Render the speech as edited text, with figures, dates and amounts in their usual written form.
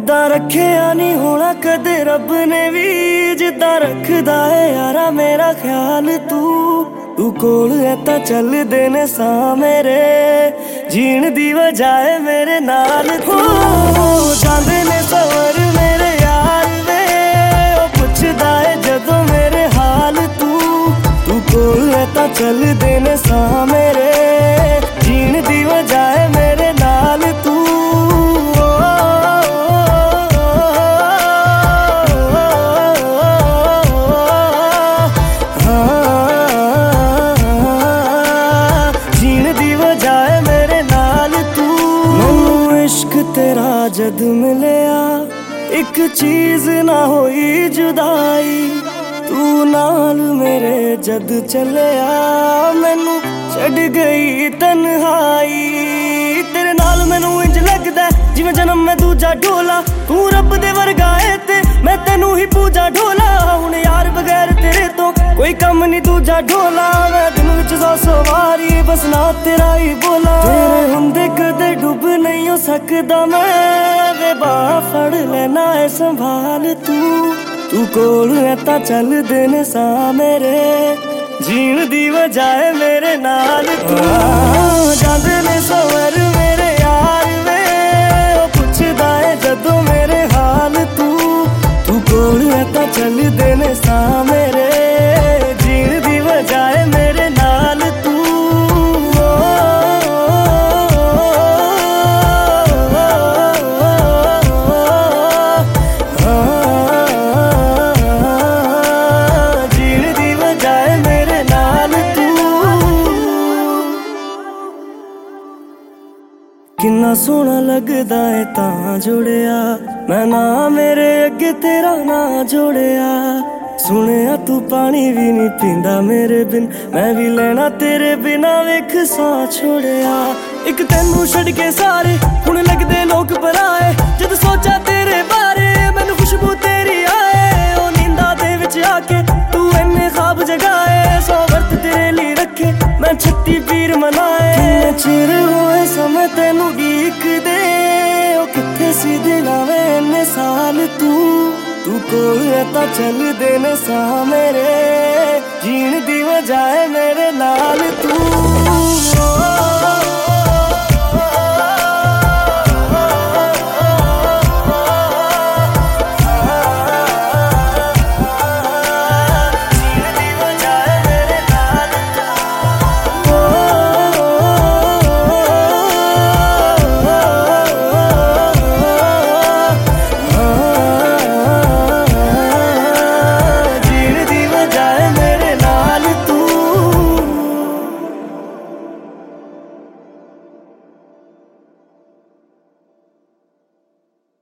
इदा रखिया नहीं होना कदे रब ने भी, जिदा रखदा है यारा मेरा ख्याल तू। तू कोल है तां चलदे ने सा मेरे, जीण दी वजाए मेरे नाल तू। जांदे ने सवर मेरे यार वे, ओ पुछदा है जदों मेरे हाल तू। तू कोल है तां चलदे ने सा मेरे, जीण दी वजाए मेरे नाल तू। तेरा जद मिलया एक चीज ना होई जुदाई, तू नाल मेरे जद चलिया मैनू छड़ गई तन्हाई। तेरे नाल मैनू इंज लगदा जिवें जन्म में दूजा ढोला, तू रब दे वर्गा है ते मैं तेनू ही पूजा ढोला। हुण यार बगैर तेरे तो कोई कम नहीं दूजा ढोला, मैं दिन विच 100 वारी बस ना तेरा ही बोला। तेरे हुंदे कदे डुब नहीं हो सकदा मैं, वे बाह फड़ लेना है संभाल तू। तू कोल है तां चलदे ने सा मेरे, जीण दी वजाए मेरे नाल तू। जांदे ने सवर मेरे यार वे, ओ पुछदा है जदों मेरे हाल तू। तू कोल है तां चलदे ने सा मेरे, जीण दी वजाए मेरे नाल तू। किन्ना सोहना लगदा है तां जुड़िया, मैं ना मेरे अगे तेरा ना जोड़िया। सुनिया तू पानी भी नहीं पींदा मेरे बिन, मैं भी लेना तेरे बिना वेख सा छोड़िया। एक तेनू छड़ के सारे हुण लगदे लोग पराए, जद सोचा तेरे बारे मैनू खुशबू तेरी आए। ओ नींदा दे विच आके तू इन्ने ख्वाब जगाए, 100 वर्त तेरे लिए रखे मैं 36 पीर मनाए। किन्ने चिर होए समय तेनू उड़ीक दे, ओ कित्थे सी दिलां वे इन्ने साल तू। तू कोल है तां चलदे ने सा मेरे, जीण दी वजाए मेरे नाल तू।